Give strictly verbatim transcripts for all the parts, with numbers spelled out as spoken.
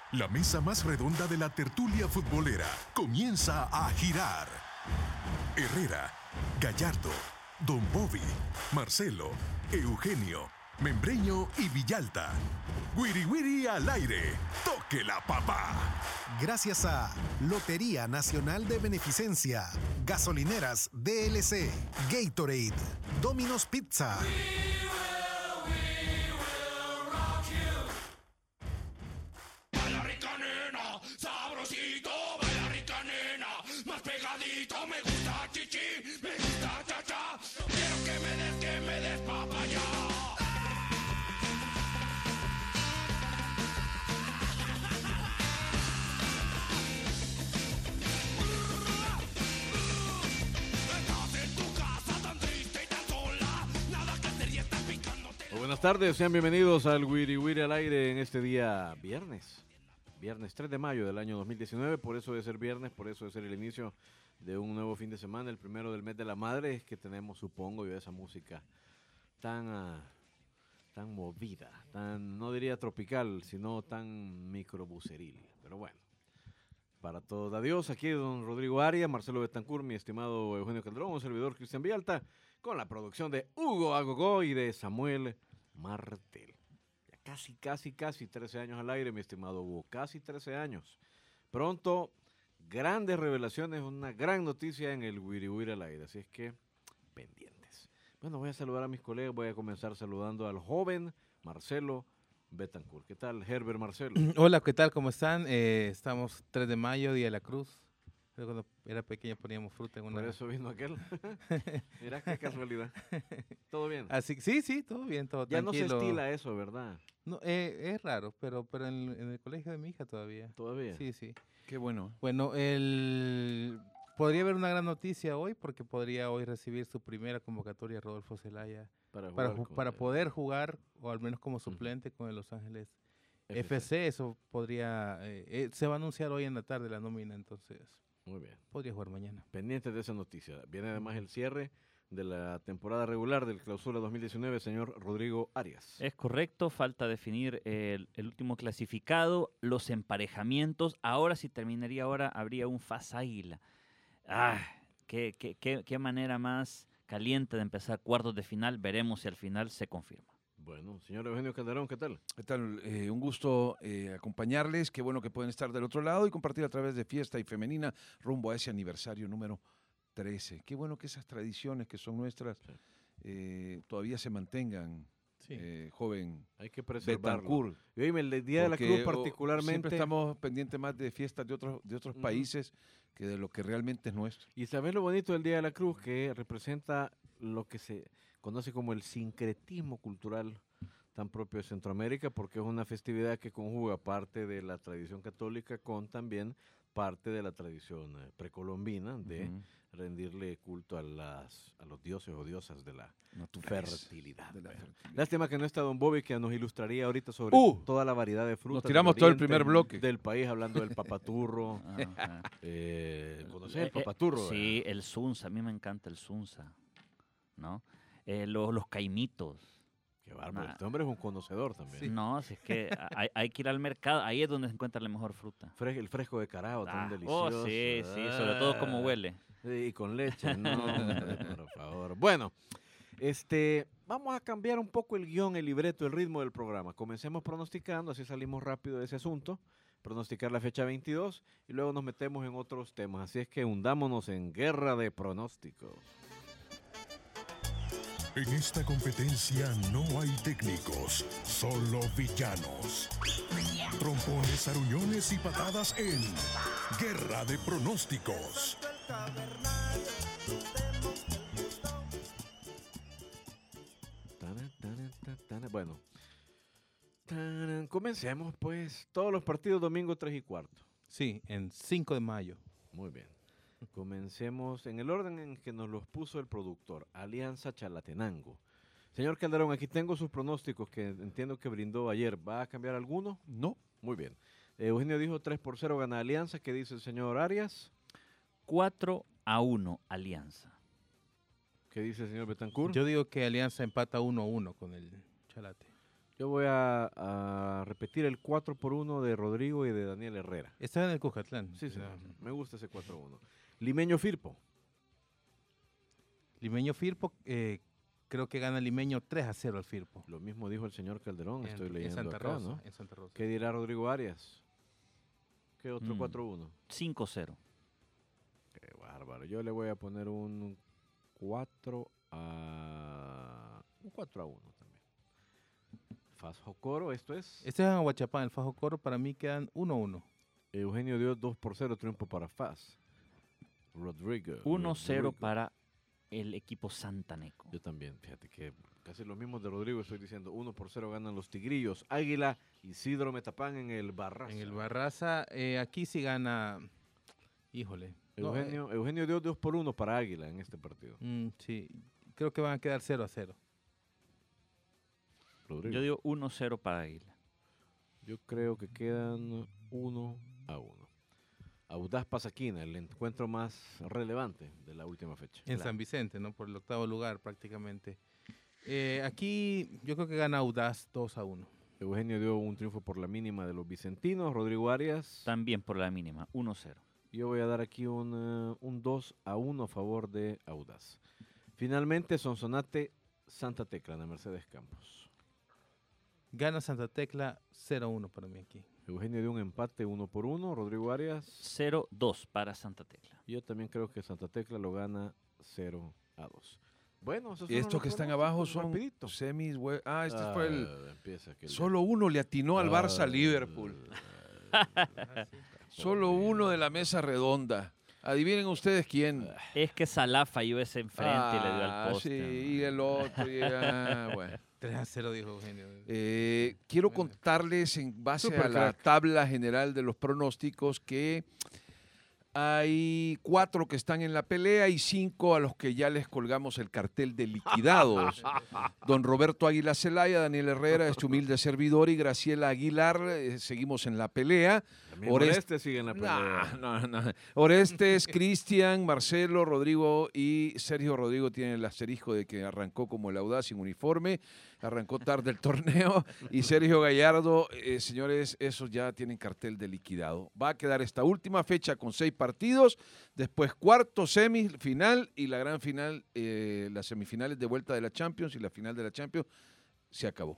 La mesa más redonda de la tertulia futbolera comienza a girar. Herrera, Gallardo, Don Bobby, Marcelo, Eugenio, Membreño y Villalta. Wiri Wiri al aire. ¡Toque la papá! Gracias a Lotería Nacional de Beneficencia, Gasolineras D L C, Gatorade, Domino's Pizza. Buenas tardes, sean bienvenidos al Wiri Wiri al aire en este día viernes, viernes tres de mayo del año dos mil diecinueve, por eso de ser viernes, por eso de ser el inicio de un nuevo fin de semana, el primero del mes de la madre, es que tenemos, supongo yo, esa música tan, uh, tan movida, tan, no diría tropical, sino tan microbuseril, pero bueno. Para todos, adiós, aquí don Rodrigo Arias, Marcelo Betancourt, mi estimado Eugenio Calderón, un servidor Cristian Villalta, con la producción de Hugo Agogó y de Samuel Martel. Ya casi, casi, casi trece años al aire, mi estimado Hugo, casi trece años. Pronto, grandes revelaciones, una gran noticia en el Wiri Wiri al aire, así es que pendientes. Bueno, voy a saludar a mis colegas, voy a comenzar saludando al joven Marcelo Betancourt. ¿Qué tal, Herbert Marcelo? Hola, ¿qué tal? ¿Cómo están? Eh, estamos tres de mayo, Día de la Cruz. Cuando era pequeño poníamos fruta en una... Por eso vino aquel. Mirá qué casualidad. ¿Todo bien? Así, sí, sí, todo bien, todo ya tranquilo. Ya no se estila eso, ¿verdad? No, eh, es raro, pero, pero en, en el colegio de mi hija todavía. ¿Todavía? Sí, sí. Qué bueno. Bueno, el... podría haber una gran noticia hoy porque podría hoy recibir su primera convocatoria Rodolfo Zelaya para, para, ju- para poder jugar, o al menos como suplente, uh-huh. con el Los Ángeles F C. F C. Eso podría... Eh, eh, se va a anunciar hoy en la tarde la nómina, entonces... Muy bien. Podría jugar mañana. Pendientes de esa noticia. Viene además el cierre de la temporada regular del Clausura dos mil diecinueve, señor Rodrigo Arias. Es correcto, falta definir el, el último clasificado, los emparejamientos. Ahora, si terminaría ahora, habría un Faz Águila. Ah, qué, qué, qué, qué manera más caliente de empezar cuartos de final. Veremos si al final se confirma. Bueno, señor Eugenio Calderón, ¿qué tal? ¿Qué tal? Eh, un gusto eh, acompañarles. Qué bueno que pueden estar del otro lado y compartir a través de Fiesta y Femenina rumbo a ese aniversario número trece. Qué bueno que esas tradiciones que son nuestras sí. eh, todavía se mantengan. Sí. Eh, joven hay que preservarlo. Betancourt. Y oíme, el Día Porque, de la Cruz particularmente. Siempre estamos pendientes más de fiestas de otros, de otros uh-huh. países que de lo que realmente es nuestro. Y sabes lo bonito del Día de la Cruz, que representa lo que se conoce como el sincretismo cultural tan propio de Centroamérica, porque es una festividad que conjuga parte de la tradición católica con también parte de la tradición precolombina de uh-huh. rendirle culto a las a los dioses o diosas de la fertilidad. De la fertilidad. Lástima que no está Don Bobby, que nos ilustraría ahorita sobre uh, toda la variedad de frutas. Nos tiramos todo el primer bloque del país hablando del papaturro. uh-huh. eh, ¿Conoces el papaturro? Eh, sí, el sunza, a mí me encanta el sunza, ¿no? Eh, los, los caimitos. Qué bárbaro, nah. Este hombre es un conocedor también. Sí. No, si es que hay, hay que ir al mercado, ahí es donde se encuentra la mejor fruta. Fres, el fresco de carao, ah, tan delicioso. Oh, sí, sí, sobre todo como huele. Sí, y con leche, no, por favor. Bueno, este, vamos a cambiar un poco el guión, el libreto, el ritmo del programa. Comencemos pronosticando, así salimos rápido de ese asunto. Pronosticar la fecha veintidós y luego nos metemos en otros temas. Así es que hundámonos en guerra de pronósticos. En esta competencia no hay técnicos, solo villanos. Trompones, aruñones y patadas en Guerra de Pronósticos. Bueno, comencemos pues. Todos los partidos domingo tres y cuarto. Sí, en cinco de mayo. Muy bien. Comencemos en el orden en que nos los puso el productor, Alianza Chalatenango. Señor Calderón, aquí tengo sus pronósticos que entiendo que brindó ayer. ¿Va a cambiar alguno? No. Muy bien. Eugenio dijo tres por cero gana Alianza. ¿Qué dice el señor Arias? cuatro a uno Alianza. ¿Qué dice el señor Betancourt? Yo digo que Alianza empata uno a uno con el Chalate. Yo voy a, a repetir el cuatro por uno de Rodrigo y de Daniel Herrera. Está en el Cuscatlán. Sí, sí. Me gusta ese cuatro uno. Limeño Firpo. Limeño Firpo, eh, creo que gana Limeño tres a cero al Firpo. Lo mismo dijo el señor Calderón, en, estoy leyendo en Santa acá, Rosa, ¿no? en Santa Rosa. ¿Qué dirá Rodrigo Arias? ¿Qué otro Mm. cuatro uno? cinco cero. Qué bárbaro. Yo le voy a poner un cuatro a... un cuatro a uno también. Faz Jocoro, esto es... Este es en Aguachapán, el Fajo Coro, para mí quedan uno a uno. Eugenio dio dos por cero, triunfo para Faz. Rodrigo. uno cero Rodrigo. para el equipo santaneco. Yo también, fíjate que casi los mismos de Rodrigo estoy diciendo. uno por cero ganan los Tigrillos. Águila, Isidro Metapán en el Barraza. En el Barraza, eh, aquí sí gana, híjole. no, Eugenio, Eugenio dio dos por uno para Águila en este partido. eh, mm, sí, creo que van a quedar cero a cero. Rodrigo. Yo digo uno cero para Águila. Yo creo que quedan uno a uno. Audaz Pasaquina, el encuentro más relevante de la última fecha. En Claro. San Vicente, ¿no? Por el octavo lugar prácticamente. Eh, aquí yo creo que gana Audaz dos a uno. Eugenio dio un triunfo por la mínima de los vicentinos. Rodrigo Arias. También por la mínima, uno cero. Yo voy a dar aquí un, uh, un dos a uno a favor de Audaz. Finalmente, Sonsonate Santa Tecla de Mercedes Campos. Gana Santa Tecla cero a uno para mí aquí. Eugenio dio un empate uno por uno. Rodrigo Arias. cero dos para Santa Tecla. Yo también creo que Santa Tecla lo gana cero a dos. Bueno, esos Y son estos los que están pronósticos, abajo son rapidito. semis. hue- Ah, este fue el... Ah, empieza aquel- Solo uno le atinó al Barça Ah, Liverpool. ah, Solo uno de la mesa redonda. Adivinen ustedes quién. Es que Salah falló ese enfrente y le dio Ah, al poste. sí, ¿no? y el otro. y- ah, bueno. tres a cero dijo Eugenio. Eh, quiero contarles en base a Super la crack. tabla general de los pronósticos que hay cuatro que están en la pelea y cinco a los que ya les colgamos el cartel de liquidados. Don Roberto Águila Zelaya, Daniel Herrera, este humilde servidor, y Graciela Aguilar, eh, seguimos en la pelea. También Oreste- Oreste sigue en la pelea. No, no, no. Orestes, Cristian, Marcelo, Rodrigo y Sergio Rodrigo tienen el asterisco de que arrancó como el audaz sin uniforme, arrancó tarde el torneo, y Sergio Gallardo, eh, señores, esos ya tienen cartel de liquidado. Va a quedar esta última fecha con seis partidos, después cuarto, semifinal y la gran final, eh, las semifinales de vuelta de la Champions y la final de la Champions, se acabó.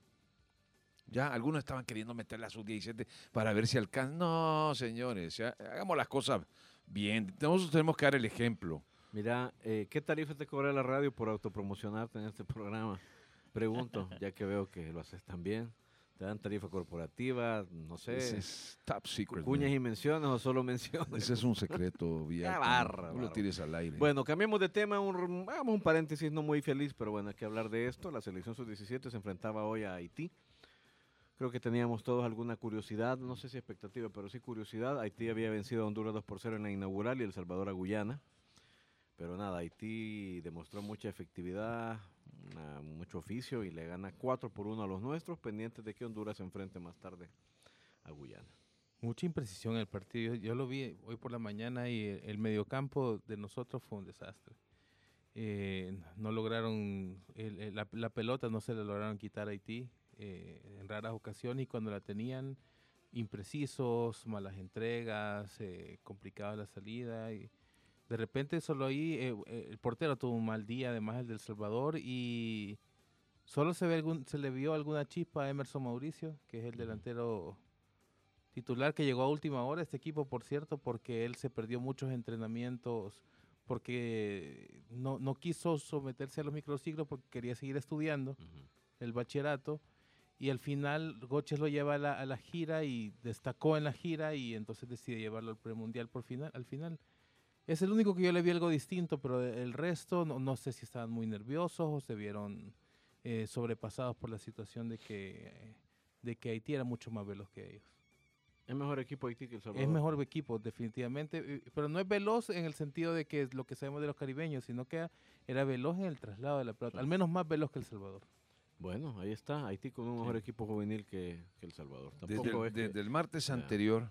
Ya algunos estaban queriendo meter la sub diecisiete para ver si alcanzan. No, señores, ya, hagamos las cosas bien. Nosotros tenemos que dar el ejemplo. Mira, eh, ¿qué tarifa te cobra la radio por autopromocionarte en este programa? Pregunto, ya que veo que lo haces tan bien. ¿Te dan tarifa corporativa? No sé. Ese es top secret. ¿Cuñas man. y menciones o solo menciones? Ese es un secreto, Villar. barra, No lo barra. tires al aire. Bueno, cambiemos de tema, un, hagamos un paréntesis no muy feliz, pero bueno, hay que hablar de esto. La selección sub diecisiete se enfrentaba hoy a Haití. Creo que teníamos todos alguna curiosidad, no sé si expectativa, pero sí curiosidad. Haití había vencido a Honduras dos por cero en la inaugural y El Salvador a Guyana. Pero nada, Haití demostró mucha efectividad, una- mucho oficio y le gana cuatro por uno a los nuestros, pendientes de que Honduras se enfrente más tarde a Guyana. Mucha imprecisión en el partido. Yo, yo lo vi hoy por la mañana y el, el mediocampo de nosotros fue un desastre. Eh, no lograron, el- el- la, la pelota no se la lograron quitar a Haití eh, en raras ocasiones, y cuando la tenían, imprecisos, malas entregas, eh, complicada la salida. Y de repente solo ahí eh, eh, el portero tuvo un mal día, además el del Salvador, y solo se, ve algún, se le vio alguna chispa a Emerson Mauricio, que es el delantero titular que llegó a última hora este equipo, por cierto, porque él se perdió muchos entrenamientos, porque no, no quiso someterse a los microciclos porque quería seguir estudiando el bachillerato, y al final Goches lo lleva a la, a la gira y destacó en la gira, y entonces decide llevarlo al premundial por final, al final. Es el único que yo le vi algo distinto, pero el resto no, no sé si estaban muy nerviosos o se vieron eh, sobrepasados por la situación de que, de que Haití era mucho más veloz que ellos. Es mejor equipo Haití que El Salvador. Es mejor equipo, definitivamente, eh, pero no es veloz en el sentido de que es lo que sabemos de los caribeños, sino que era veloz en el traslado de la pelota, al menos más veloz que El Salvador. Bueno, ahí está, Haití con un mejor equipo juvenil que, que El Salvador. Tampoco Desde, el- es que- desde el martes Ya. anterior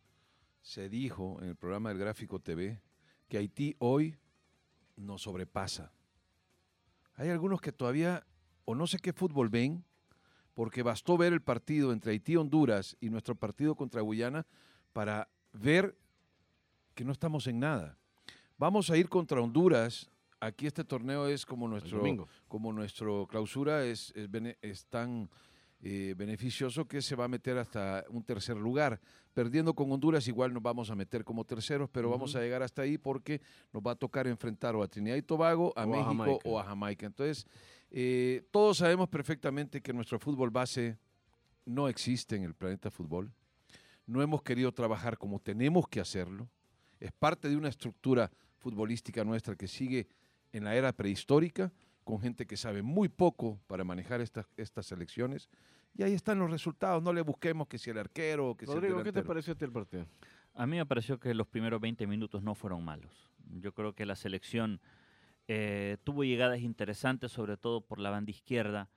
se dijo en el programa del Gráfico T V que Haití hoy nos sobrepasa. Hay algunos que todavía, o no sé qué fútbol ven, porque bastó ver el partido entre Haití y Honduras y nuestro partido contra Guyana para ver que no estamos en nada. Vamos a ir contra Honduras. Aquí este torneo es como nuestro, como nuestro clausura, es, es, es tan eh, beneficioso que se va a meter hasta un tercer lugar. Perdiendo con Honduras igual nos vamos a meter como terceros, pero uh-huh. vamos a llegar hasta ahí porque nos va a tocar enfrentar o a Trinidad y Tobago, a o México a Jamaica. o a Jamaica. Entonces, eh, todos sabemos perfectamente que nuestro fútbol base no existe en el planeta fútbol. No hemos querido trabajar como tenemos que hacerlo. Es parte de una estructura futbolística nuestra que sigue en la era prehistórica, con gente que sabe muy poco para manejar estas, estas selecciones, y ahí están los resultados. No le busquemos que si el arquero, que Rodrigo, si el delantero. ¿qué te pareció a ti el partido? A mí me pareció que los primeros veinte minutos no fueron malos. Yo creo que la selección eh, tuvo llegadas interesantes, sobre todo por la banda izquierda.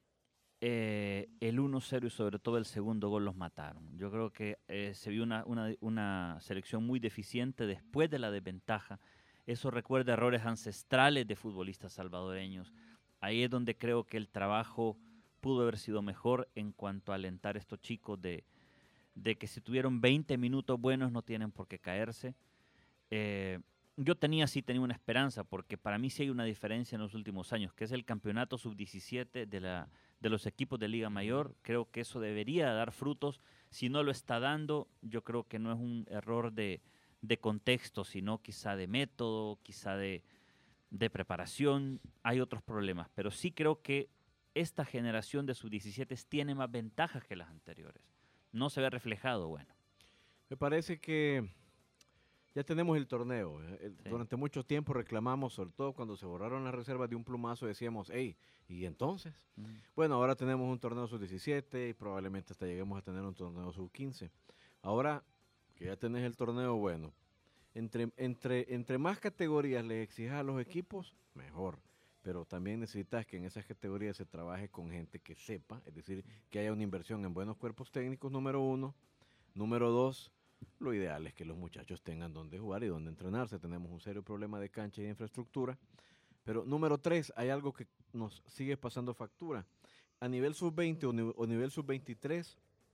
Eh, el uno cero y sobre todo el segundo gol los mataron. Yo creo que eh, se vio una, una, una selección muy deficiente después de la desventaja. Eso recuerda errores ancestrales de futbolistas salvadoreños. Ahí es donde creo que el trabajo pudo haber sido mejor en cuanto a alentar a estos chicos de, de que si tuvieron veinte minutos buenos no tienen por qué caerse. Eh, yo tenía sí tenía una esperanza, porque para mí sí hay una diferencia en los últimos años, que es el campeonato sub diecisiete de, la, de los equipos de Liga Mayor. Creo que eso debería dar frutos. Si no lo está dando, yo creo que no es un error de... de contexto, sino quizá de método, quizá de, de preparación. Hay otros problemas, pero sí creo que esta generación de sub diecisiete tiene más ventajas que las anteriores. No se ve reflejado, bueno. Me parece que ya tenemos el torneo. Sí. Durante mucho tiempo reclamamos, sobre todo cuando se borraron las reservas de un plumazo, decíamos, hey, ¿y entonces? Mm. Bueno, ahora tenemos un torneo sub diecisiete y probablemente hasta lleguemos a tener un torneo sub quince. Ahora que ya tenés el torneo, bueno, entre, entre, entre más categorías le exijas a los equipos, mejor. Pero también necesitas que en esas categorías se trabaje con gente que sepa, es decir, que haya una inversión en buenos cuerpos técnicos, número uno. Número dos, lo ideal es que los muchachos tengan donde jugar y donde entrenarse. Tenemos un serio problema de cancha y de infraestructura. Pero número tres, hay algo que nos sigue pasando factura. A nivel sub veinte o, ni- o nivel sub veintitrés,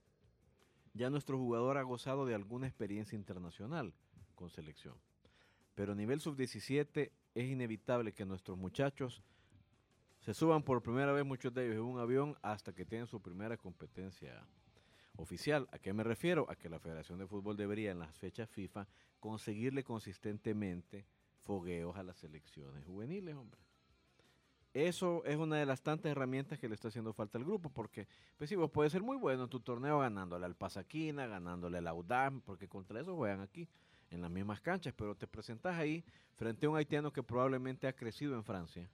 ya nuestro jugador ha gozado de alguna experiencia internacional con selección. Pero a nivel sub diecisiete es inevitable que nuestros muchachos se suban por primera vez, muchos de ellos, en un avión hasta que tengan su primera competencia oficial. ¿A qué me refiero? A que la Federación de Fútbol debería en las fechas FIFA conseguirle consistentemente fogueos a las selecciones juveniles, hombre. Eso es una de las tantas herramientas que le está haciendo falta al grupo, porque pues sí, vos puedes ser muy bueno en tu torneo ganándole al Pasaquina, ganándole al Audam, porque contra eso juegan aquí, en las mismas canchas, pero te presentas ahí frente a un haitiano que probablemente ha crecido en Francia,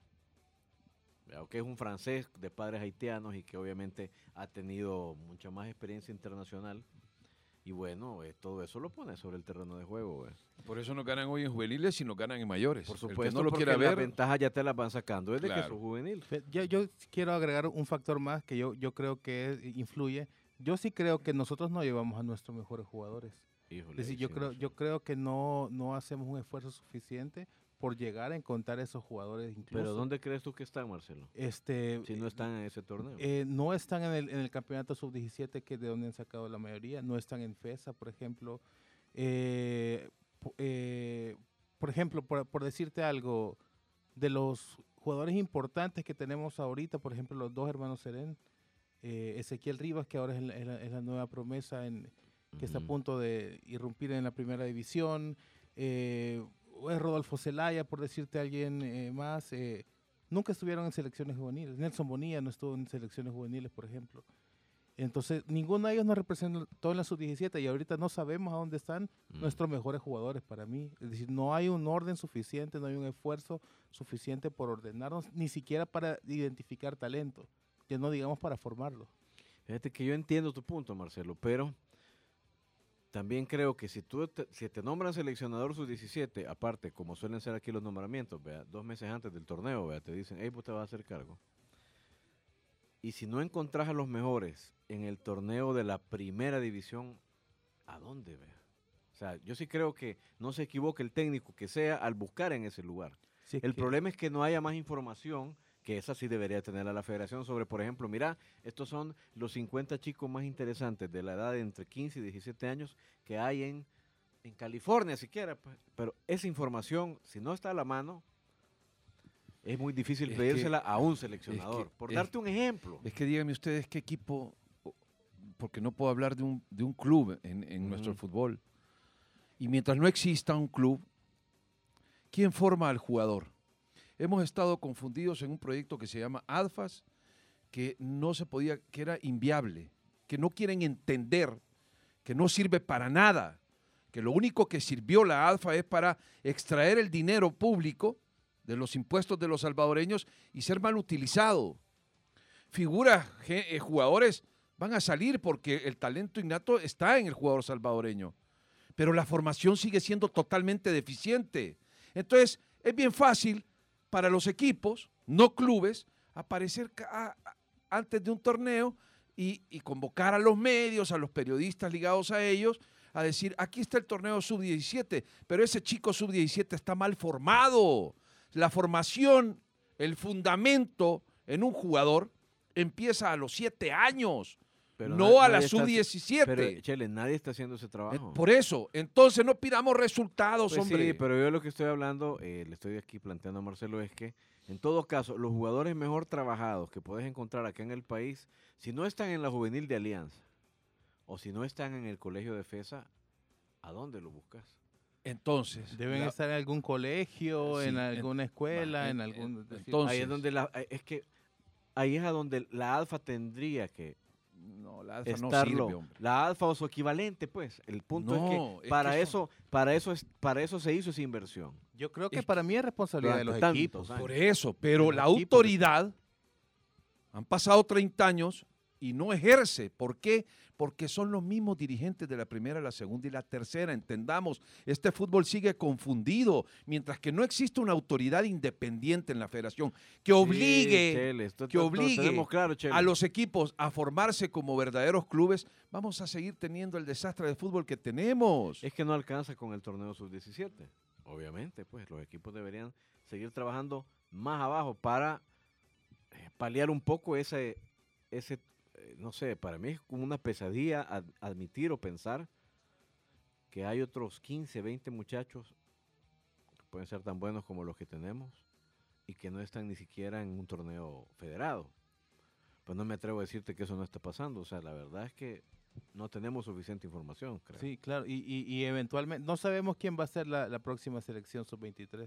que es un francés de padres haitianos y que obviamente ha tenido mucha más experiencia internacional. Y bueno, eh, todo eso lo pone sobre el terreno de juego. Eh. Por eso no ganan hoy en juveniles, sino ganan en mayores. Por supuesto, el que no lo porque quiera las ver, ventajas ya te las van sacando desde claro. que sos juvenil. Yo, yo quiero agregar un factor más que yo, yo creo que es, influye. Yo sí creo que nosotros no llevamos a nuestros mejores jugadores. Híjole, es decir, yo sí, creo, sí. yo creo que no, no hacemos un esfuerzo suficiente por llegar a encontrar esos jugadores incluso. ¿Pero dónde crees tú que están, Marcelo? Este, Si no están en ese torneo. Eh, no están en el, en el campeonato sub diecisiete, que es de donde han sacado la mayoría. No están en FESA, por ejemplo. Eh, eh, por ejemplo, por, por decirte algo, de los jugadores importantes que tenemos ahorita, por ejemplo, los dos hermanos Serén, eh, Ezequiel Rivas, que ahora es la, es la, es la nueva promesa, en, que uh-huh. está a punto de irrumpir en la primera división. Eh, es Rodolfo Zelaya, por decirte a alguien eh, más. Eh, nunca estuvieron en selecciones juveniles. Nelson Bonilla no estuvo en selecciones juveniles, por ejemplo. Entonces, ninguno de ellos nos representó en la sub diecisiete y ahorita no sabemos a dónde están mm. nuestros mejores jugadores para mí. Es decir, no hay un orden suficiente, no hay un esfuerzo suficiente por ordenarnos, ni siquiera para identificar talento, ya no digamos para formarlo. Fíjate que yo entiendo tu punto, Marcelo, pero también creo que si tú te, si te nombran seleccionador sub diecisiete, aparte, como suelen ser aquí los nombramientos, vea, dos meses antes del torneo, vea, te dicen, hey, pues te vas a hacer cargo. Y si no encontrás a los mejores en el torneo de la primera división, ¿a dónde, vea? O sea, yo sí creo que no se equivoque el técnico que sea al buscar en ese lugar. Sí, el que... problema es que no haya más información que esa sí debería tener a la federación sobre, por ejemplo, mira, estos son los cincuenta chicos más interesantes de la edad de entre quince y diecisiete años que hay en, en California siquiera, pues, pero esa información, si no está a la mano, es muy difícil es pedírsela que, a un seleccionador. Que, por es, darte un ejemplo. Es que díganme ustedes qué equipo, porque no puedo hablar de un, de un club en, en uh-huh. nuestro fútbol, y mientras no exista un club, ¿quién forma al jugador? Hemos estado confundidos en un proyecto que se llama ADFAS, que no se podía, que era inviable, que no quieren entender, que no sirve para nada, que lo único que sirvió la ADFA es para extraer el dinero público de los impuestos de los salvadoreños y ser mal utilizado. Figuras, eh, jugadores van a salir porque el talento innato está en el jugador salvadoreño, pero la formación sigue siendo totalmente deficiente. Entonces, es bien fácil para los equipos, no clubes, aparecer a, a, antes de un torneo y, y convocar a los medios, a los periodistas ligados a ellos, a decir, aquí está el torneo sub diecisiete, pero ese chico sub diecisiete está mal formado. La formación, el fundamento en un jugador empieza a los siete años. Pero no a la sub diecisiete. Pero, Chele, nadie está haciendo ese trabajo. Por eso, entonces no pidamos resultados, pues hombre. Sí, pero yo lo que estoy hablando, eh, le estoy aquí planteando a Marcelo, es que, en todo caso, los jugadores mejor trabajados que puedes encontrar acá en el país, si no están en la juvenil de Alianza, o si no están en el colegio de FESA, ¿a dónde lo buscas? Entonces. Deben la, estar en algún colegio, sí, en alguna escuela, en, en algún... En, entonces, ahí es donde la, es que, ahí es a donde la ADFA tendría que No, la alfa estarlo. no sirve, hombre. La alfa o su equivalente, pues. El punto no, es que, es para, que eso, son... para, eso es, para eso se hizo esa inversión. Yo creo que es para mí es responsabilidad de los tantos, equipos. Por eso, pero la autoridad, equipos. Han pasado treinta años y no ejerce. ¿Por qué? Porque son los mismos dirigentes de la primera, la segunda y la tercera. Entendamos, este fútbol sigue confundido, mientras que no existe una autoridad independiente en la federación que obligue, sí, Chele, esto, que obligue claro, a los equipos a formarse como verdaderos clubes. Vamos a seguir teniendo el desastre de fútbol que tenemos. Es que no alcanza con el torneo sub diecisiete. Obviamente, pues los equipos deberían seguir trabajando más abajo para eh, paliar un poco ese, ese no sé, para mí es como una pesadilla ad, admitir o pensar que hay otros quince, veinte muchachos que pueden ser tan buenos como los que tenemos y que no están ni siquiera en un torneo federado. Pues no me atrevo a decirte que eso no está pasando. O sea, la verdad es que no tenemos suficiente información, creo. Sí, claro, y, y, y eventualmente no sabemos quién va a ser la, la próxima selección sub veintitrés.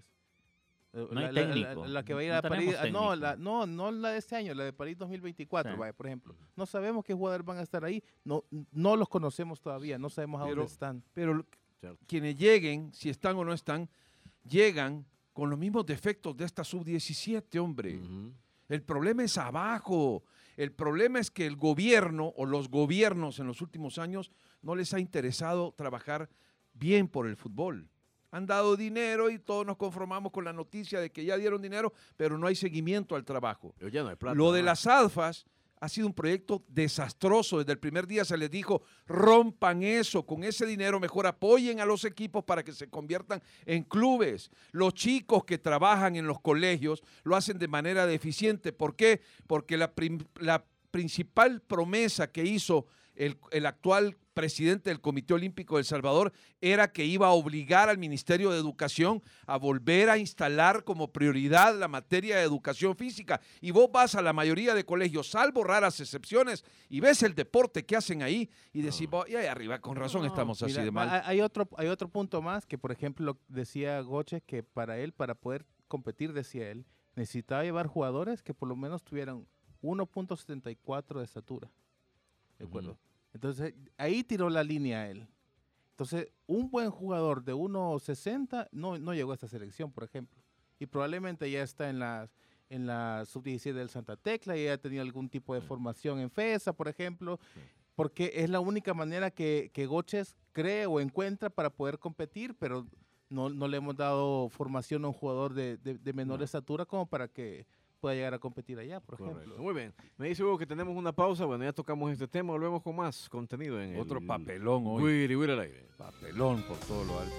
No la, hay técnico. La, la, la que va a ir no a París, no la, no, no la de este año, la de París dos mil veinticuatro, sí. Vaya, por ejemplo. No sabemos qué jugadores van a estar ahí, no, no los conocemos todavía, no sabemos a pero, dónde están. Pero Cierto. Quienes lleguen, si están o no están, llegan con los mismos defectos de esta sub diecisiete, hombre. Uh-huh. El problema es abajo. El problema es que el gobierno o los gobiernos en los últimos años no les ha interesado trabajar bien por el fútbol. Han dado dinero y todos nos conformamos con la noticia de que ya dieron dinero, pero no hay seguimiento al trabajo. Pero ya no hay plata, Lo de ¿no? las ADFAS ha sido un proyecto desastroso. Desde el primer día se les dijo, rompan eso, con ese dinero mejor apoyen a los equipos para que se conviertan en clubes. Los chicos que trabajan en los colegios lo hacen de manera deficiente. ¿Por qué? Porque la, prim- la principal promesa que hizo el, el actual presidente del Comité Olímpico de El Salvador era que iba a obligar al Ministerio de Educación a volver a instalar como prioridad la materia de educación física. Y vos vas a la mayoría de colegios, salvo raras excepciones, y ves el deporte que hacen ahí y decís, no. y ahí arriba, con razón no, estamos así mira, de mal. Hay otro, hay otro punto más que, por ejemplo, decía Goche que para él, para poder competir, decía él, necesitaba llevar jugadores que por lo menos tuvieran uno punto setenta y cuatro de estatura. ¿De acuerdo? Uh-huh. Entonces, ahí tiró la línea él. Entonces, un buen jugador de uno sesenta no, no llegó a esta selección, por ejemplo. Y probablemente ya está en la, en la sub diecisiete del Santa Tecla, y ya ha tenido algún tipo de formación en FESA, por ejemplo, porque es la única manera que, que Goches cree o encuentra para poder competir, pero no, no le hemos dado formación a un jugador de, de, de menor no. estatura como para que pueda llegar a competir allá, por Correcto. ejemplo. Muy bien. Me dice Hugo que tenemos una pausa. Bueno, ya tocamos este tema. Volvemos con más contenido en Otro el... papelón hoy. Wiri Wiri al aire. Papelón por todo lo alto.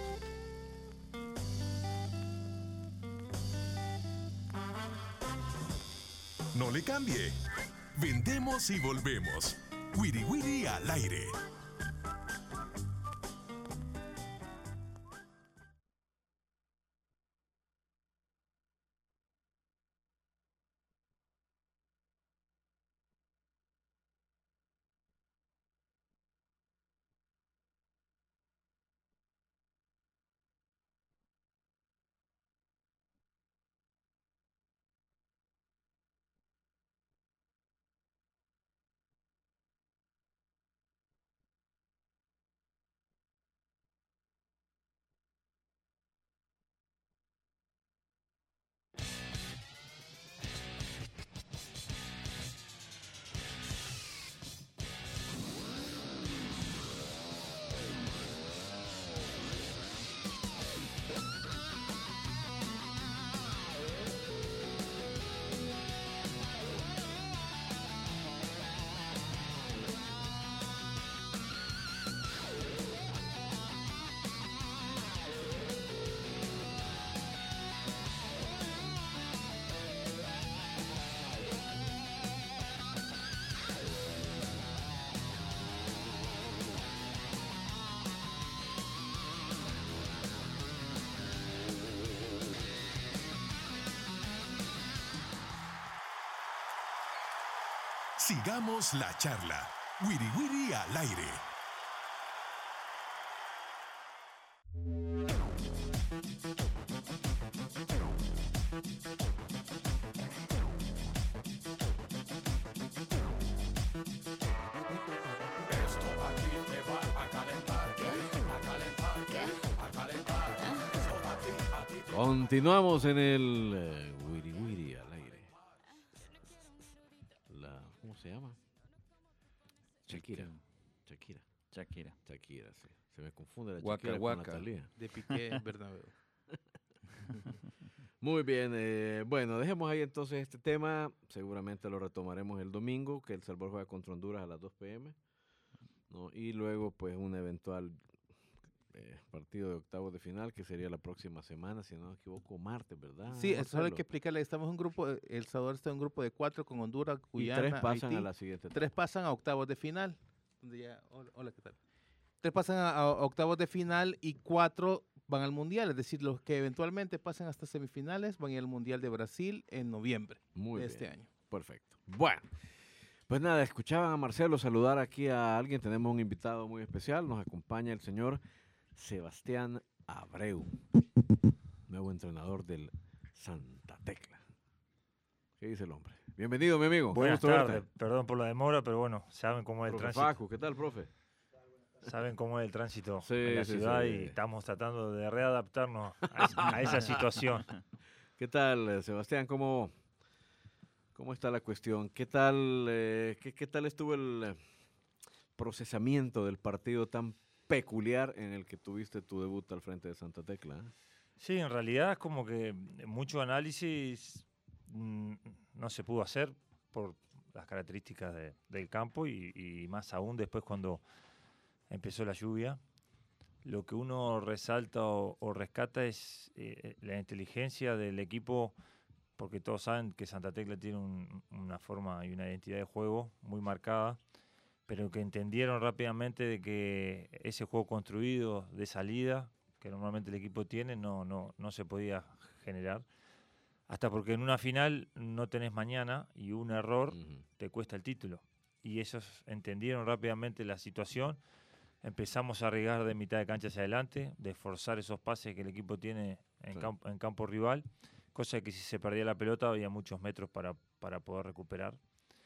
No le cambie. Vendemos y volvemos. Wiri Wiri al aire. Sigamos la charla. Wiri Wiri al aire. Continuamos en el eh, Wiri Wiri al aire. La, ¿Cómo se llama? Shakira. Shakira. Shakira. Shakira, sí. Se me confunde la Waka, Shakira waka. con la Thalía. De Piqué Bernabéu. Muy bien, eh, bueno, dejemos ahí entonces este tema. Seguramente lo retomaremos el domingo, que El Salvador juega contra Honduras a las dos pe eme, ¿no? Y luego, pues, un eventual eh, partido de octavos de final, que sería la próxima semana, si no me equivoco, martes, ¿verdad? Sí, eso hay Marcelo? que explicarle. Estamos en un grupo, El Salvador está en un grupo de cuatro con Honduras, Y Guyana, tres pasan Haití. a la siguiente. Tres pasan a octavos de final. Donde ya- hola, hola, ¿qué tal? Tres pasan a, a octavos de final y cuatro van al Mundial. Es decir, los que eventualmente pasan hasta semifinales van a ir al Mundial de Brasil en noviembre Muy de bien. este año. Perfecto. Bueno, pues nada, escuchaban a Marcelo saludar aquí a alguien. Tenemos un invitado muy especial. Nos acompaña el señor Sebastián Abreu, nuevo entrenador del Santa Tecla. ¿Qué dice el hombre? Bienvenido, mi amigo. Qué Buenas gusto verte. tardes, perdón por la demora, pero bueno, saben cómo es el Profe tránsito. Facu, ¿qué tal, profe? Saben cómo es el tránsito Sí, en la sí, ciudad sí. y estamos tratando de readaptarnos a, es- a esa situación. ¿Qué tal, eh, Sebastián? ¿Cómo, cómo está la cuestión? ¿Qué tal, eh, qué, qué tal estuvo el eh, procesamiento del partido tan peculiar en el que tuviste tu debut al frente de Santa Tecla? eh? Sí, en realidad es como que mucho análisis mm, no se pudo hacer por las características de- del campo y, y más aún después cuando empezó la lluvia. Lo que uno resalta o, o rescata es eh, la inteligencia del equipo, porque todos saben que Santa Tecla tiene un- una forma y una identidad de juego muy marcada, pero que entendieron rápidamente de que ese juego construido de salida, que normalmente el equipo tiene, no, no, no se podía generar. Hasta porque en una final no tenés mañana y un error Ujú. te cuesta el título. Y ellos entendieron rápidamente la situación. Empezamos a arriesgar de mitad de cancha hacia adelante, de forzar esos pases que el equipo tiene en, Sí. campo, en campo rival, cosa que si se perdía la pelota había muchos metros para, para poder recuperar.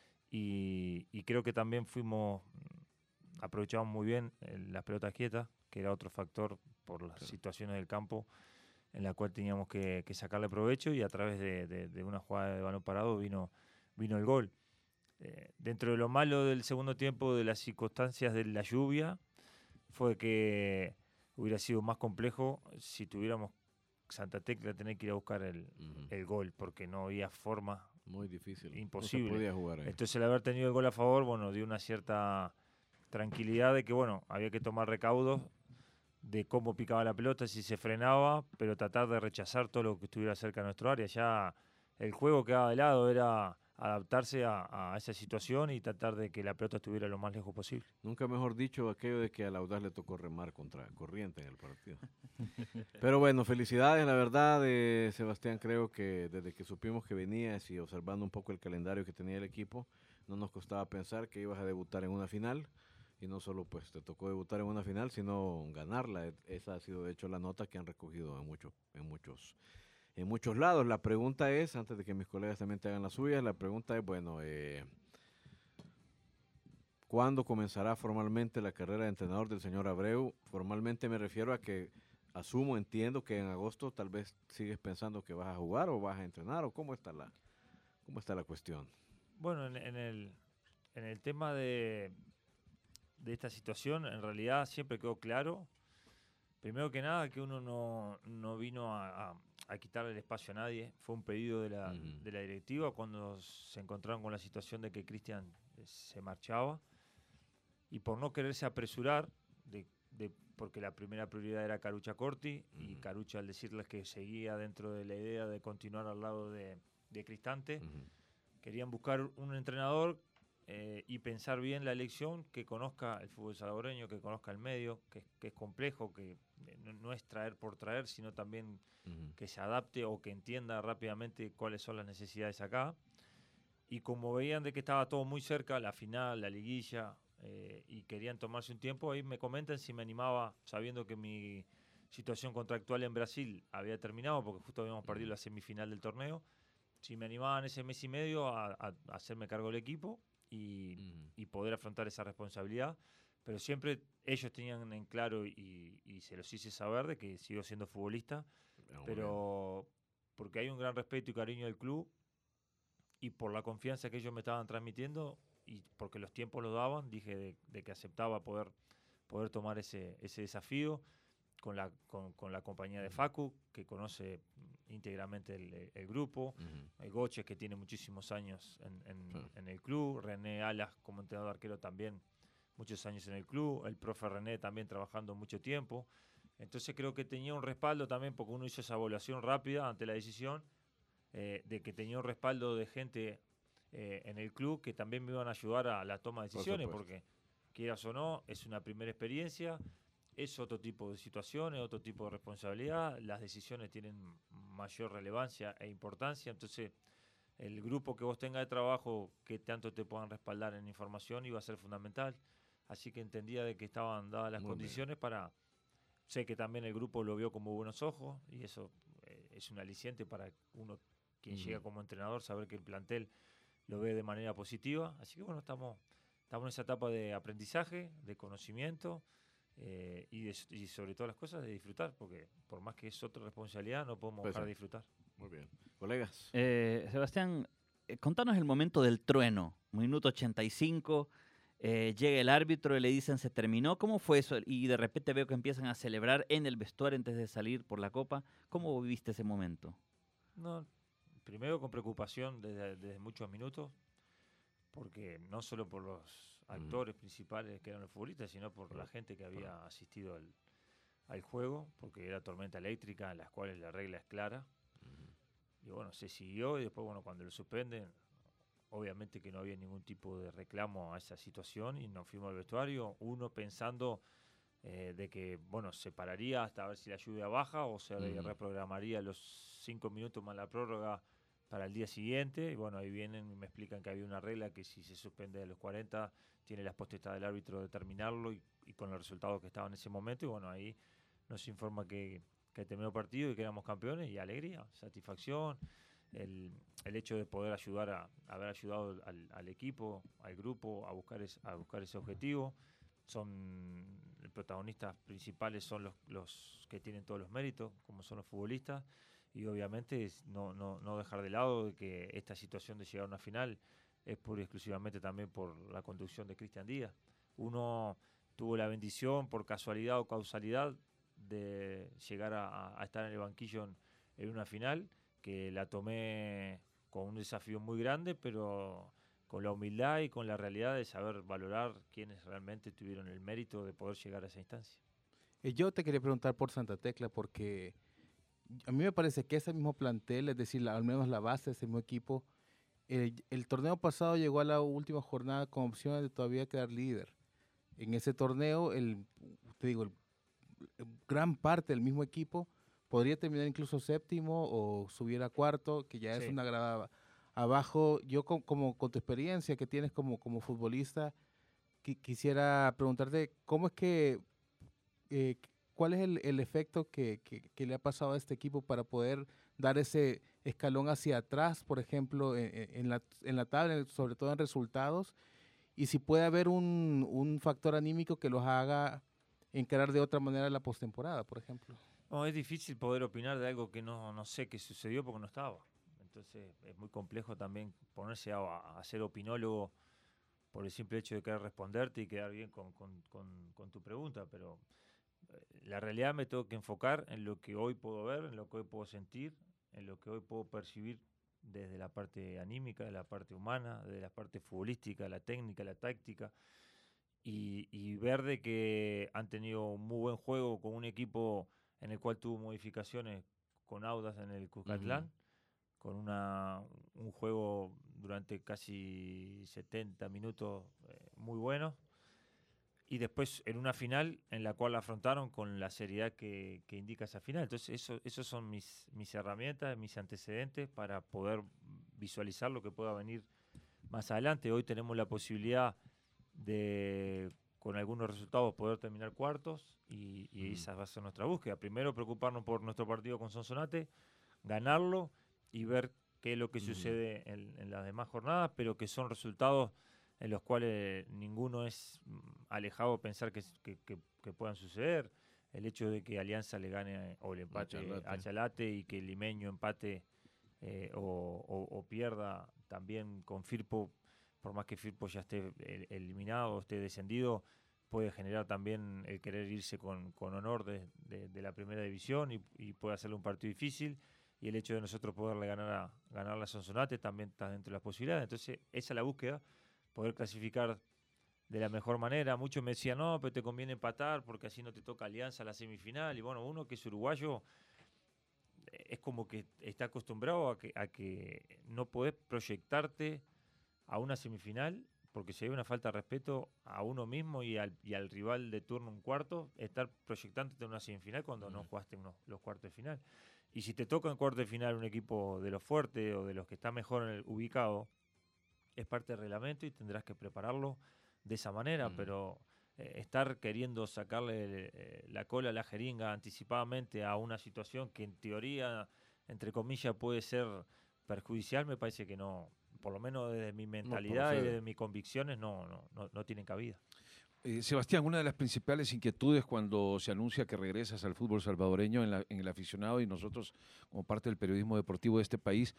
Y, y creo que también fuimos, aprovechamos muy bien eh, las pelotas quietas, que era otro factor por las Claro. situaciones del campo en la cual teníamos que, que sacarle provecho, y a través de, de- de una jugada de balón parado vino, vino el gol. Eh, dentro de lo malo del segundo tiempo, de las circunstancias de la lluvia, fue que hubiera sido más complejo si tuviéramos Santa Tecla tener que ir a buscar el, Ujú. el gol, porque no había forma. Muy difícil. Imposible. No se podía jugar ahí. Entonces, el haber tenido el gol a favor, bueno, dio una cierta tranquilidad de que, bueno, había que tomar recaudos de cómo picaba la pelota, si se frenaba, pero tratar de rechazar todo lo que estuviera cerca de nuestro área. Ya el juego quedaba de lado, era adaptarse a, a esa situación y tratar de que la pelota estuviera lo más lejos posible. Nunca mejor dicho aquello de que al Audaz le tocó remar contra corriente en el partido. Pero bueno, felicidades, la verdad, eh, Sebastián, creo que desde que supimos que venías y observando un poco el calendario que tenía el equipo, no nos costaba pensar que ibas a debutar en una final, y no solo pues te tocó debutar en una final, sino ganarla. Esa ha sido de hecho la nota que han recogido en muchos, en muchos en muchos lados. La pregunta es, antes de que mis colegas también te hagan las suyas, la pregunta es, bueno, eh, ¿cuándo comenzará formalmente la carrera de entrenador del señor Abreu? Formalmente me refiero a que, asumo, entiendo que en agosto tal vez sigues pensando que vas a jugar o vas a entrenar, o cómo está la, cómo está la cuestión. Bueno, en, en, el, en el tema de, de esta situación, en realidad siempre quedó claro, primero que nada, que uno no, no vino a, a a quitarle el espacio a nadie. Fue un pedido de la, uh-huh. de la directiva cuando se encontraron con la situación de que Cristian se marchaba, y por no quererse apresurar, de, de, porque la primera prioridad era Carucha Corti, uh-huh. y Carucha, al decirles que seguía dentro de la idea de continuar al lado de, de Cristante, uh-huh. querían buscar un entrenador eh, y pensar bien la elección, que conozca el fútbol salvadoreño, que conozca el medio, que, que es complejo, que no, no es traer por traer, sino también uh-huh. que se adapte o que entienda rápidamente cuáles son las necesidades acá. Y como veían de que estaba todo muy cerca, la final, la liguilla, eh, y querían tomarse un tiempo, ahí me comentan si me animaba, sabiendo que mi situación contractual en Brasil había terminado, porque justo habíamos perdido uh-huh. la semifinal del torneo, si me animaban ese mes y medio a, a, a hacerme cargo del equipo y, uh-huh. y poder afrontar esa responsabilidad. Pero siempre ellos tenían en claro, y, y se los hice saber, de que sigo siendo futbolista, no, pero bien. Porque hay un gran respeto y cariño del club, y por la confianza que ellos me estaban transmitiendo, y porque los tiempos lo daban, dije de, de que aceptaba poder, poder tomar ese, ese desafío con la, con, con la compañía de Facu, que conoce íntegramente el, el grupo, uh-huh. el Goches, que tiene muchísimos años en, en, sí. en el club, René Alas como entrenador arquero también, muchos años en el club, el profe René también trabajando mucho tiempo. Entonces creo que tenía un respaldo también, porque uno hizo esa evaluación rápida ante la decisión, eh, de que tenía un respaldo de gente eh, en el club que también me iban a ayudar a la toma de decisiones, Por porque quieras o no, es una primera experiencia, es otro tipo de situaciones, otro tipo de responsabilidad, las decisiones tienen mayor relevancia e importancia, entonces el grupo que vos tengas de trabajo que tanto te puedan respaldar en información iba a ser fundamental. Así que entendía de que estaban dadas las Muy condiciones bien. para... Sé que también el grupo lo vio como buenos ojos, y eso eh, es un aliciente para uno, quien uh-huh. llega como entrenador, saber que el plantel lo ve de manera positiva. Así que bueno, estamos, estamos en esa etapa de aprendizaje, de conocimiento, eh, y, de, y sobre todas las cosas de disfrutar, porque por más que es otra responsabilidad, no podemos pues dejar sí. de disfrutar. Muy bien. Colegas. Eh, Sebastián, eh, contanos el momento del trueno, minuto ochenta y cinco... Eh, llega el árbitro y le dicen se terminó. ¿Cómo fue eso? Y de repente veo que empiezan a celebrar en el vestuario antes de salir por la copa. ¿Cómo viviste ese momento? No, primero con preocupación desde, desde muchos minutos, porque no solo por los actores mm. principales que eran los futbolistas, sino por la gente que había asistido al, al juego, porque era tormenta eléctrica en las cuales la regla es clara. Mm. Y bueno, se siguió, y después bueno, cuando lo suspenden, obviamente que no había ningún tipo de reclamo a esa situación, y nos fuimos al vestuario, uno pensando eh, de que, bueno, se pararía hasta ver si la lluvia baja, o se uh-huh. reprogramaría los cinco minutos más la prórroga para el día siguiente. Y bueno, ahí vienen y me explican que había una regla que si se suspende a los cuarenta, tiene la potestad del árbitro de terminarlo, y, y con los resultados que estaban en ese momento. Y bueno, ahí nos informa que, que terminó el partido y que éramos campeones, y alegría, satisfacción. El, el hecho de poder ayudar a, a haber ayudado al, al equipo, al grupo a buscar, es, a buscar ese objetivo. Son los protagonistas principales, son los, los que tienen todos los méritos, como son los futbolistas, y obviamente es no, no, no dejar de lado de que esta situación de llegar a una final es pura y exclusivamente también por la conducción de Cristian Díaz. Uno tuvo la bendición, por casualidad o causalidad, de llegar a, a estar en el banquillo en, en una final, que la tomé con un desafío muy grande, pero con la humildad y con la realidad de saber valorar quienes realmente tuvieron el mérito de poder llegar a esa instancia. Yo te quería preguntar por Santa Tecla, porque a mí me parece que ese mismo plantel, es decir, la, al menos la base de ese mismo equipo, el, el torneo pasado llegó a la última jornada con opciones de todavía quedar líder. En ese torneo, el, te digo, el, gran parte del mismo equipo podría terminar incluso séptimo o subir a cuarto, que ya sí. es una grada abajo. Yo con, como con tu experiencia que tienes como, como futbolista, qu quisiera preguntarte cómo es que, eh, cuál es el, el efecto que, que, que le ha pasado a este equipo para poder dar ese escalón hacia atrás, por ejemplo, en, en, la, en la tabla, sobre todo en resultados, y si puede haber un, un factor anímico que los haga encarar de otra manera la postemporada, por ejemplo. No, es difícil poder opinar de algo que no, no sé qué sucedió porque no estaba. Entonces es muy complejo también ponerse a, a ser opinólogo por el simple hecho de querer responderte y quedar bien con, con, con, con tu pregunta, pero eh, la realidad me tengo que enfocar en lo que hoy puedo ver, en lo que hoy puedo sentir, en lo que hoy puedo percibir desde la parte anímica, de la parte humana, de la parte futbolística, la técnica, la táctica, y, y ver de que han tenido un muy buen juego con un equipo en el cual tuvo modificaciones con Audax en el Cuscatlán, uh-huh. con una, un juego durante casi setenta minutos eh, muy bueno, y después en una final en la cual la afrontaron con la seriedad que, que indica esa final. Entonces eso, esos son mis, mis herramientas, mis antecedentes para poder visualizar lo que pueda venir más adelante. Hoy tenemos la posibilidad de, con algunos resultados, poder terminar cuartos y, y mm. esa va a ser nuestra búsqueda. Primero preocuparnos por nuestro partido con Sonsonate, ganarlo y ver qué es lo que mm. sucede en, en las demás jornadas, pero que son resultados en los cuales ninguno es alejado de pensar que, que, que, que puedan suceder. El hecho de que Alianza le gane o le empate Chalate. a Chalate y que el Limeño empate eh, o, o, o pierda también con Firpo, por más que Firpo ya esté eliminado o esté descendido, puede generar también el querer irse con, con honor de, de, de la primera división y, y puede hacerle un partido difícil. Y el hecho de nosotros poderle ganar a, ganar a Sonsonate también está dentro de las posibilidades. Entonces, esa es la búsqueda, poder clasificar de la mejor manera. Muchos me decían, no, pero te conviene empatar porque así no te toca Alianza a la semifinal. Y bueno, uno que es uruguayo es como que está acostumbrado a que, a que no podés proyectarte a una semifinal porque si hay una falta de respeto a uno mismo y al, y al rival de turno un cuarto, estar proyectándote a una semifinal cuando mm. no jugaste unos, los cuartos de final. Y si te toca en cuarto de final un equipo de los fuertes o de los que está mejor en el ubicado, es parte del reglamento y tendrás que prepararlo de esa manera, mm. pero eh, estar queriendo sacarle eh, la cola a la jeringa anticipadamente a una situación que en teoría, entre comillas, puede ser perjudicial, me parece que no, por lo menos desde mi mentalidad no, y desde mis convicciones, no, no, no, no tienen cabida. Eh, Sebastián, una de las principales inquietudes cuando se anuncia que regresas al fútbol salvadoreño en, la, en el aficionado y nosotros como parte del periodismo deportivo de este país,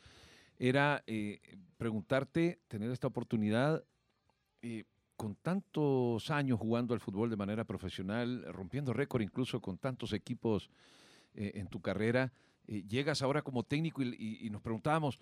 era eh, preguntarte, tener esta oportunidad, eh, con tantos años jugando al fútbol de manera profesional, rompiendo récord incluso con tantos equipos eh, en tu carrera, eh, llegas ahora como técnico y, y, y nos preguntábamos,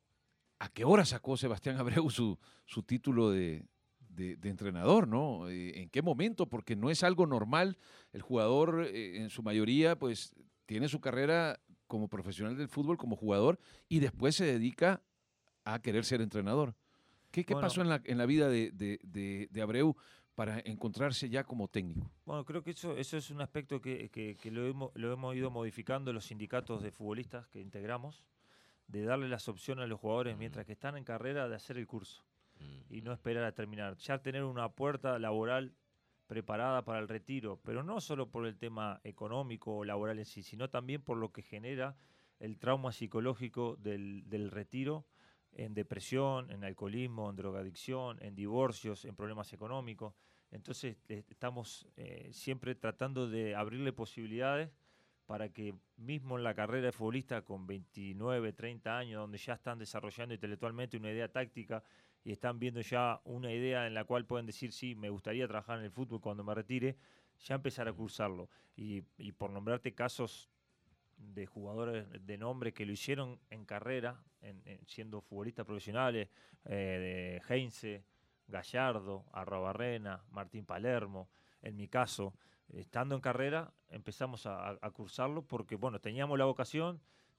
¿a qué hora sacó Sebastián Abreu su, su título de, de, de entrenador, ¿no? Eh, ¿En qué momento? Porque no es algo normal. El jugador, eh, en su mayoría, pues tiene su carrera como profesional del fútbol, como jugador, y después se dedica a querer ser entrenador. ¿Qué, qué bueno, pasó en la, en la vida de, de, de, de Abreu para encontrarse ya como técnico? Bueno, creo que eso, eso es un aspecto que, que, que lo, hemos, lo hemos ido modificando los sindicatos de futbolistas que integramos, de darle las opciones a los jugadores mm. mientras que están en carrera de hacer el curso mm. y no esperar a terminar. Ya tener una puerta laboral preparada para el retiro, pero no solo por el tema económico o laboral en sí, sino también por lo que genera el trauma psicológico del, del retiro en depresión, en alcoholismo, en drogadicción, en divorcios, en problemas económicos. Entonces eh, estamos eh, siempre tratando de abrirle posibilidades para que mismo en la carrera de futbolista con veintinueve, treinta años, donde ya están desarrollando intelectualmente una idea táctica y están viendo ya una idea en la cual pueden decir, sí, me gustaría trabajar en el fútbol cuando me retire, ya empezar a cursarlo. Y, y por nombrarte casos de jugadores de nombre que lo hicieron en carrera, en, en, siendo futbolistas profesionales, eh, de Heinze, Gallardo, Arrobarrena, Martín Palermo, en mi caso, estando en carrera, empezamos a, a cursarlo porque, bueno, teníamos la vocación,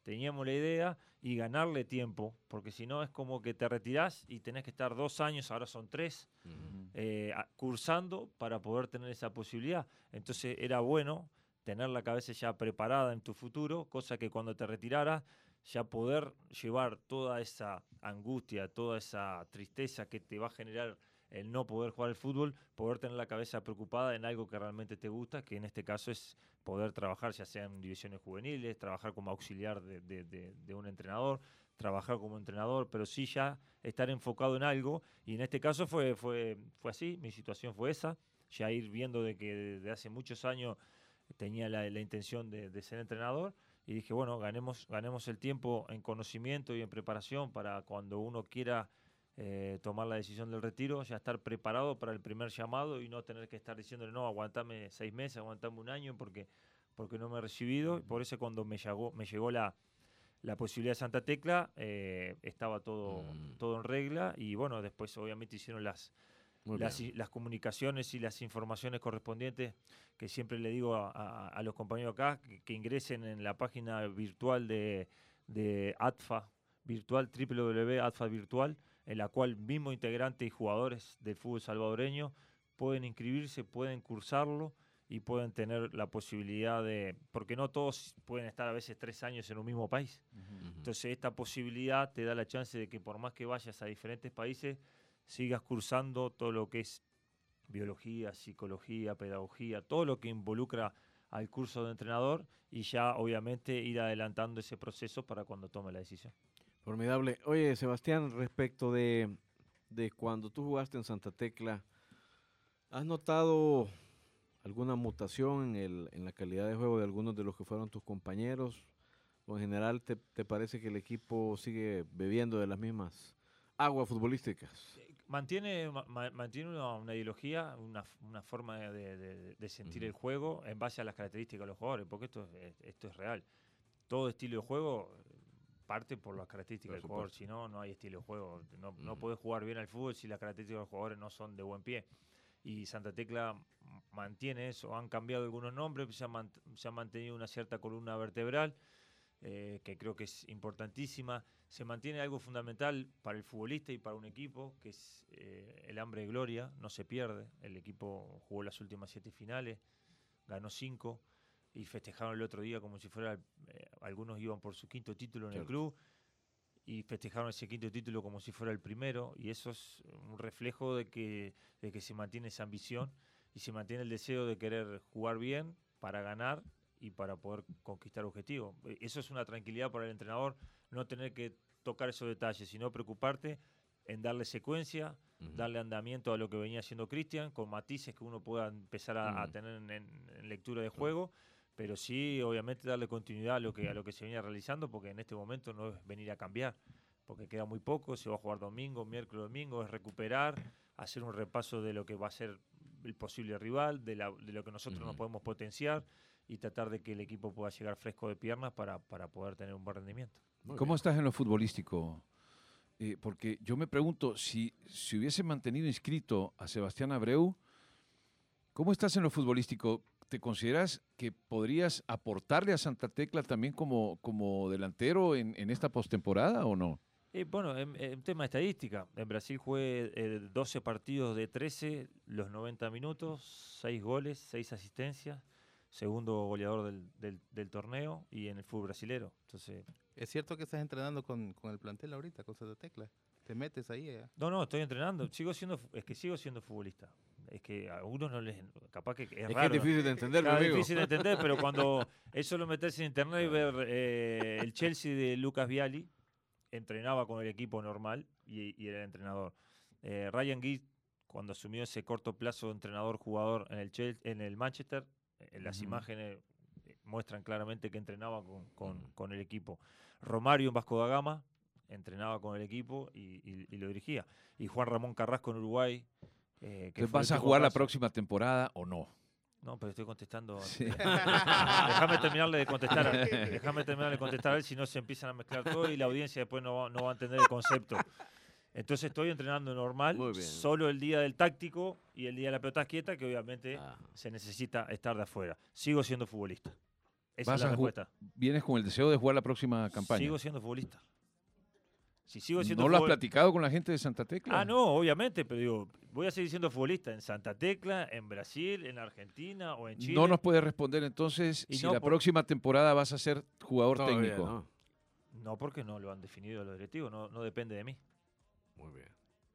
teníamos la idea y ganarle tiempo, porque si no es como que te retirás y tenés que estar dos años, ahora son tres, uh-huh. eh, cursando para poder tener esa posibilidad. Entonces era bueno tener la cabeza ya preparada en tu futuro, cosa que cuando te retiraras ya poder llevar toda esa angustia, toda esa tristeza que te va a generar el no poder jugar al fútbol, poder tener la cabeza preocupada en algo que realmente te gusta, que en este caso es poder trabajar ya sea en divisiones juveniles, trabajar como auxiliar de, de, de, de un entrenador, trabajar como entrenador, pero sí ya estar enfocado en algo, y en este caso fue, fue, fue así, mi situación fue esa, ya ir viendo de que desde hace muchos años tenía la, la intención de, de ser entrenador, y dije, bueno, ganemos, ganemos el tiempo en conocimiento y en preparación para cuando uno quiera eh, tomar la decisión del retiro, ya estar preparado para el primer llamado y no tener que estar diciéndole, no, aguantame seis meses, aguantame un año porque, porque no me he recibido. Y por eso cuando me llegó, me llegó la, la posibilidad de Santa Tecla, eh, estaba todo, mm. todo en regla, y bueno, después obviamente hicieron las... Las, las comunicaciones y las informaciones correspondientes, que siempre le digo a, a, a los compañeros acá, que, que ingresen en la página virtual de, de A T F A, virtual, doble u doble u doble u punto A T F A virtual, en la cual mismo integrantes y jugadores del fútbol salvadoreño pueden inscribirse, pueden cursarlo y pueden tener la posibilidad de, porque no todos pueden estar a veces tres años en un mismo país. Uh-huh. Entonces esta posibilidad te da la chance de que por más que vayas a diferentes países, sigas cursando todo lo que es biología, psicología, pedagogía, todo lo que involucra al curso de entrenador, y ya obviamente ir adelantando ese proceso para cuando tome la decisión. Formidable. Oye, Sebastián, respecto de, de cuando tú jugaste en Santa Tecla, ¿has notado alguna mutación en, el, en la calidad de juego de algunos de los que fueron tus compañeros? ¿O en general te, te parece que el equipo sigue bebiendo de las mismas aguas futbolísticas? Mantiene, ma, mantiene una, una ideología, una, una forma de, de, de sentir uh-huh. el juego en base a las características de los jugadores, porque esto es, esto es real. Todo estilo de juego parte por las características del jugador, si no, no hay estilo de juego. No, uh-huh. no podés jugar bien al fútbol si las características de los jugadores no son de buen pie. Y Santa Tecla mantiene eso, han cambiado algunos nombres, se ha, mant- se ha mantenido una cierta columna vertebral, eh, que creo que es importantísima. Se mantiene algo fundamental para el futbolista y para un equipo, que es eh, el hambre de gloria, no se pierde. El equipo jugó las últimas siete finales, ganó cinco, y festejaron el otro día como si fuera, eh, algunos iban por su quinto título en claro. el club, y festejaron ese quinto título como si fuera el primero, y eso es un reflejo de que, de que se mantiene esa ambición y se mantiene el deseo de querer jugar bien para ganar y para poder conquistar objetivos. Eso es una tranquilidad para el entrenador, no tener que tocar esos detalles, sino preocuparte en darle secuencia, uh-huh. darle andamiento a lo que venía haciendo Cristian, con matices que uno pueda empezar a, uh-huh. a tener en, en lectura de juego, uh-huh. pero sí, obviamente, darle continuidad a lo que a lo que se venía realizando, porque en este momento no es venir a cambiar, porque queda muy poco, se va a jugar domingo, miércoles, domingo, es recuperar, hacer un repaso de lo que va a ser el posible rival, de, la, de lo que nosotros uh-huh. nos podemos potenciar, y tratar de que el equipo pueda llegar fresco de piernas para, para poder tener un buen rendimiento. Muy ¿Cómo bien. Estás en lo futbolístico? Eh, porque yo me pregunto, si, si hubiese mantenido inscrito a Sebastián Abreu, ¿cómo estás en lo futbolístico? ¿Te consideras que podrías aportarle a Santa Tecla también como, como delantero en, en esta postemporada o no? Eh, bueno, en, en tema de estadística, en Brasil jugué eh, doce partidos de trece, los noventa minutos, seis goles, seis asistencias, segundo goleador del, del, del torneo, y en el fútbol brasilero. Entonces, ¿es cierto que estás entrenando con, con el plantel ahorita, con Santa Tecla? ¿Te metes ahí? Eh? No, no, estoy entrenando. Sigo siendo, es que sigo siendo futbolista. Es que a algunos no les... Capaz que es, es raro. Que es difícil de entender, Es difícil de entender, pero cuando es solo meterse en internet y ver eh, el Chelsea de Lucas Vialli, entrenaba con el equipo normal y, y era el entrenador. Eh, Ryan Giggs, cuando asumió ese corto plazo de entrenador-jugador en el, Chelsea, en el Manchester, en las uh-huh. imágenes muestran claramente que entrenaba con, con, uh-huh. con el equipo. Romario en Vasco da Gama entrenaba con el equipo y, y, y lo dirigía. Y Juan Ramón Carrasco en Uruguay. Eh, que ¿vas a jugar la próxima temporada o no? No, pero estoy contestando. Sí. Déjame terminarle de contestar. A, déjame terminarle de contestar a él, si no se empiezan a mezclar todo y la audiencia después no va, no va a entender el concepto. Entonces estoy entrenando normal, solo el día del táctico y el día de la pelota quieta, que obviamente ah. se necesita estar de afuera. Sigo siendo futbolista. Esa es la respuesta. ¿Vienes con el deseo de jugar la próxima campaña? Sigo siendo futbolista. Si sigo siendo ¿No lo has futbol... platicado con la gente de Santa Tecla? Ah, no, obviamente, pero digo, voy a seguir siendo futbolista en Santa Tecla, en Brasil, en Argentina o en Chile. No nos puedes responder entonces Y si no la por- próxima temporada vas a ser jugador Todavía técnico. no. No, porque no lo han definido los directivos, no, no depende de mí. Muy bien.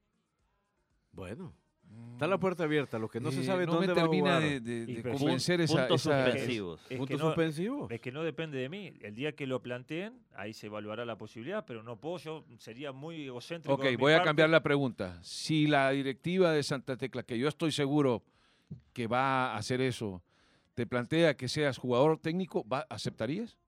Bueno, está la puerta abierta. Lo que no se Eh, sabe no dónde me va a termina jugar. de, de- Y de pero- convencer esa, puntos esa- suspensivos. Es ¿Puntos que, no, suspensivos? es que no depende de mí. El día que lo planteen, ahí se evaluará la posibilidad, pero no puedo, yo sería muy egocéntrico. Ok, de mi voy a parte. cambiar la pregunta. Si la directiva de Santa Tecla, que yo estoy seguro que va a hacer eso, te plantea que seas jugador técnico, ¿va- ¿aceptarías?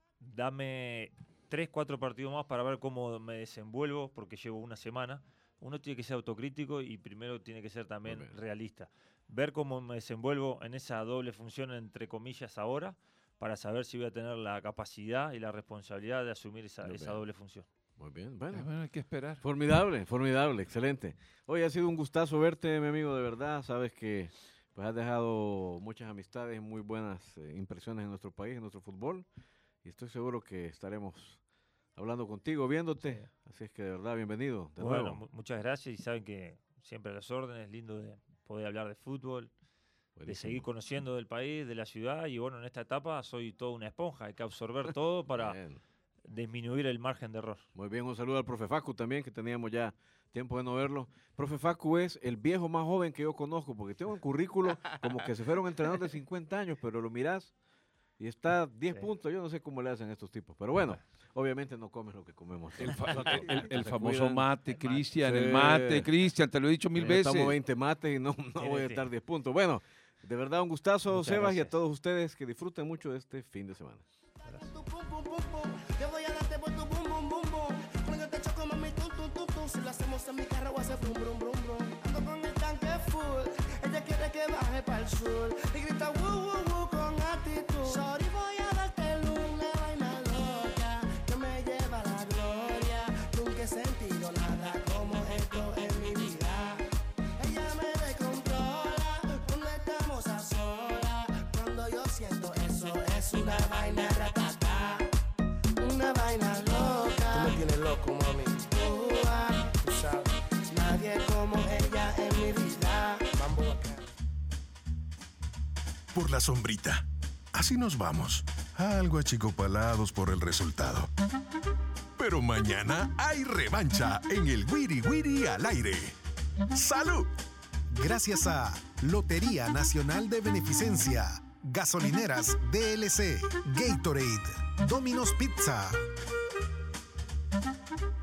Dame tres, cuatro partidos más para ver cómo me desenvuelvo, porque llevo una semana. Uno tiene que ser autocrítico y primero tiene que ser también Muy bien. realista. Ver cómo me desenvuelvo en esa doble función, entre comillas, ahora, para saber si voy a tener la capacidad y la responsabilidad de asumir esa, Muy esa bien. doble función. Muy bien, Eh, bueno. Bueno, hay que esperar. Formidable, formidable, excelente. Oye, ha sido un gustazo verte, mi amigo, de verdad. Sabes que pues, has dejado muchas amistades y muy buenas eh, impresiones en nuestro país, en nuestro fútbol. Y estoy seguro que estaremos hablando contigo, viéndote. Así es que de verdad, bienvenido. De Bueno, nuevo. mu- muchas gracias y saben que siempre a las órdenes, lindo de poder hablar de fútbol, de Buenísimo. seguir conociendo del país, de la ciudad y bueno, en esta etapa soy toda una esponja, hay que absorber todo para Bien. disminuir el margen de error. Muy bien, un saludo al profe Facu también, que teníamos ya tiempo de no verlo. Profe Facu es el viejo más joven que yo conozco, porque tengo un currículo como que se fueron entrenadores de cincuenta años, pero lo mirás y está diez Sí. puntos. Yo no sé cómo le hacen estos tipos, pero bueno, obviamente no comes lo que comemos. El, fa- Nosotros. el- el Se famoso cuidan. mate, Cristian, Sí. el mate, Cristian, te lo he dicho mil Ya veces. Estamos veinte mates y no, no Sí, voy a sí. estar diez puntos. Bueno, de verdad un gustazo, Muchas Sebas, y a gracias. todos ustedes que disfruten mucho de este fin de semana. Tu pum, pum, pum, pum. Yo voy a darte por tu bum, bum, bum, bum. Cuando te choco, mami, tum, tum, tum, tum. Si lo hacemos en mi carro, hace brum, brum, brum, brum. Ando con el tanque full. Ella quiere que baje para el sur. Y grita, woo, woo, woo, con actitud. Sorry, voy a darte una vaina loca que me lleva a la gloria. Nunca he sentido nada como esto en mi vida. Ella me descontrola cuando estamos a solas. Cuando yo siento eso, es una vaina ratata, una vaina loca. Tú me tienes loco, mami. Uh, ah, tú sabes, nadie como ella en mi vida. Mambo bacán. Por la sombrita. Así nos vamos. Algo achicopalados por el resultado. Pero mañana hay revancha en el Wiri Wiri al aire. ¡Salud! Gracias a Lotería Nacional de Beneficencia, Gasolineras D L C, Gatorade, Domino's Pizza.